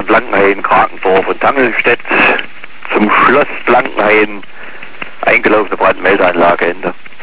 Autobahn Blankenhain, Krakendorf und Tangelstedt zum Schloss Blankenhain eingelaufene Brandmeldeanlage Ende.